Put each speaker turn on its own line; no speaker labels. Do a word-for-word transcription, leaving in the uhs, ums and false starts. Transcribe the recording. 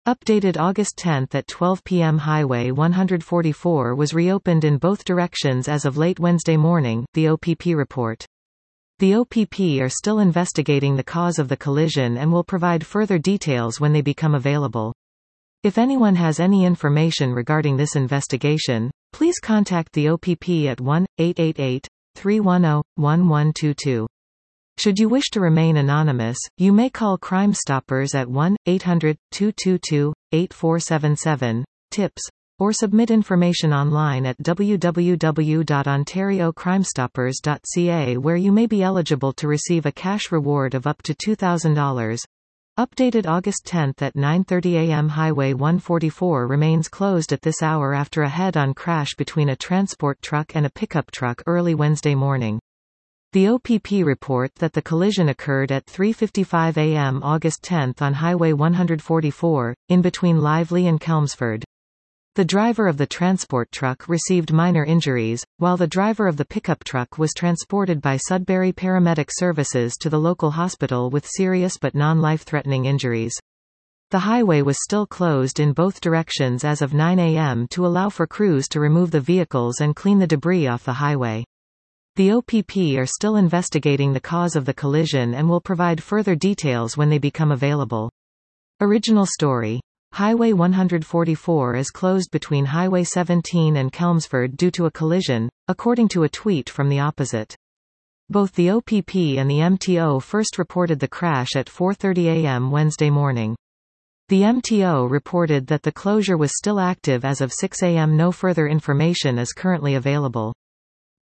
Updated August tenth at twelve p m Highway one forty-four was reopened in both directions as of late Wednesday morning, the O P P report. The O P P are still investigating the cause of the collision and will provide further details when they become available. If anyone has any information regarding this investigation, please contact the O P P at one eight eight eight, three one zero, one one two two. Should you wish to remain anonymous, you may call Crime Stoppers at one eight hundred, two two two, eight four seven seven, tips, or submit information online at w w w dot ontario crime stoppers dot c a, where you may be eligible to receive a cash reward of up to two thousand dollars. Updated August tenth at nine thirty a m Highway one forty-four remains closed at this hour after a head-on crash between a transport truck and a pickup truck early Wednesday morning. The O P P report that the collision occurred at three fifty-five a m August tenth on Highway one forty-four, in between Lively and Chelmsford. The driver of the transport truck received minor injuries, while the driver of the pickup truck was transported by Sudbury Paramedic Services to the local hospital with serious but non-life-threatening injuries. The highway was still closed in both directions as of nine a m to allow for crews to remove the vehicles and clean the debris off the highway. The O P P are still investigating the cause of the collision and will provide further details when they become available. Original story. Highway one forty-four is closed between Highway seventeen and Chelmsford due to a collision, according to a tweet from the opposite. Both the O P P and the M T O first reported the crash at four thirty a m Wednesday morning. The M T O reported that the closure was still active as of six a m No further information is currently available.